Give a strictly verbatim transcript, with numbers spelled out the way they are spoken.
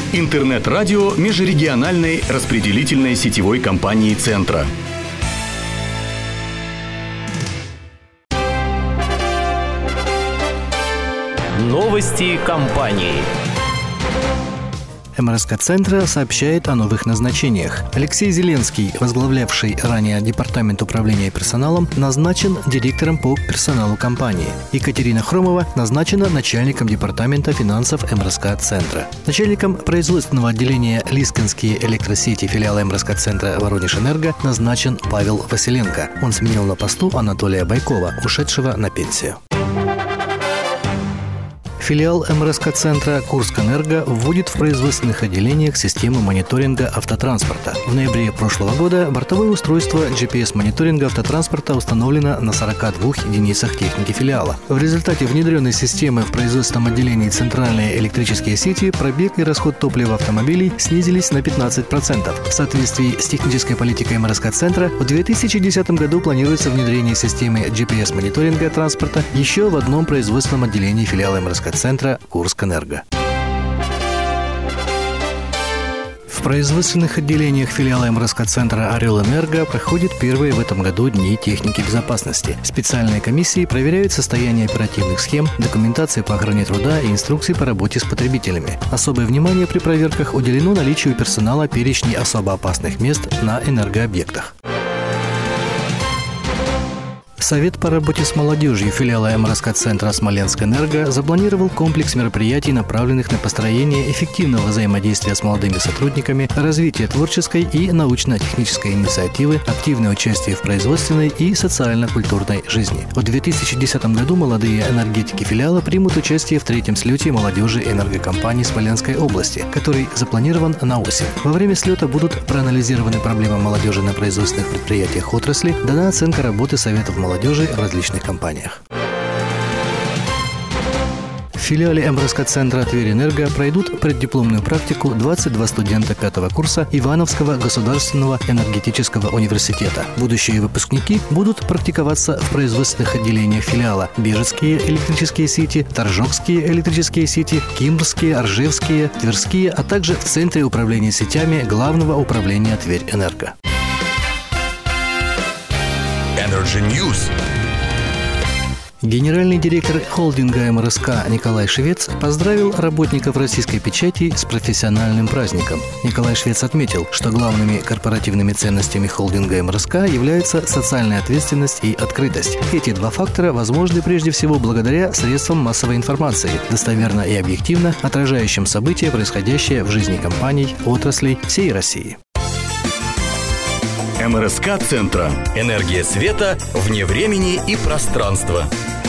Интернет-радио межрегиональной распределительной сетевой компании «Центра». Новости компании. эм эр эс ка-центра сообщает о новых назначениях. Алексей Зеленский, возглавлявший ранее Департамент управления персоналом, назначен директором по персоналу компании. Екатерина Хромова назначена начальником Департамента финансов эм эр эс ка-центра. Начальником производственного отделения Лискинские электросети филиала эм эр эс ка-центра Воронеж-Энерго назначен Павел Василенко. Он сменил на посту Анатолия Байкова, ушедшего на пенсию. Филиал эм эр эс ка-центра Курскэнерго вводит в производственных отделениях систему мониторинга автотранспорта. В ноябре прошлого года бортовое устройство джи пи эс-мониторинга автотранспорта установлено на сорока двух единицах техники филиала. В результате внедренной системы в производственном отделении центральные электрические сети пробег и расход топлива автомобилей снизились на пятнадцать процентов. В соответствии с технической политикой эм эр эс ка-центра в две тысячи десятом году планируется внедрение системы джи пи эс-мониторинга транспорта еще в одном производственном отделении филиала эм эр эс ка-центра Центра Курскэнерго. В производственных отделениях филиала эм эр эс ка-центра «Орел-Энерго» проходят первые в этом году дни техники безопасности. Специальные комиссии проверяют состояние оперативных схем, документации по охране труда и инструкции по работе с потребителями. Особое внимание при проверках уделено наличию персонала перечней особо опасных мест на энергообъектах. Совет по работе с молодежью филиала эм эр эс ка-центра «Смоленск-Энерго» запланировал комплекс мероприятий, направленных на построение эффективного взаимодействия с молодыми сотрудниками, развитие творческой и научно-технической инициативы, активное участие в производственной и социально-культурной жизни. В две тысячи десятом году молодые энергетики филиала примут участие в третьем слете молодежи энергокомпаний Смоленской области, который запланирован на осень. Во время слета будут проанализированы проблемы молодежи на производственных предприятиях отрасли, дана оценка работы советов молодежи молодежи в различных компаниях. В филиале эм эр эс ка-центра Тверь-Энерго пройдут преддипломную практику двадцать два студента пятого курса Ивановского государственного энергетического университета. Будущие выпускники будут практиковаться в производственных отделениях филиала: Бежецкие электрические сети, Торжокские электрические сети, Кимрские, Ржевские, Тверские, а также в Центре управления сетями Главного управления Тверь-Энерго. Energy News. Генеральный директор холдинга эм эр эс ка Николай Швец поздравил работников российской печати с профессиональным праздником. Николай Швец отметил, что главными корпоративными ценностями холдинга эм эр эс ка являются социальная ответственность и открытость. Эти два фактора возможны прежде всего благодаря средствам массовой информации, достоверно и объективно отражающим события, происходящие в жизни компаний, отраслей всей России. эм эр эс ка-центра. Энергия света вне времени и пространства.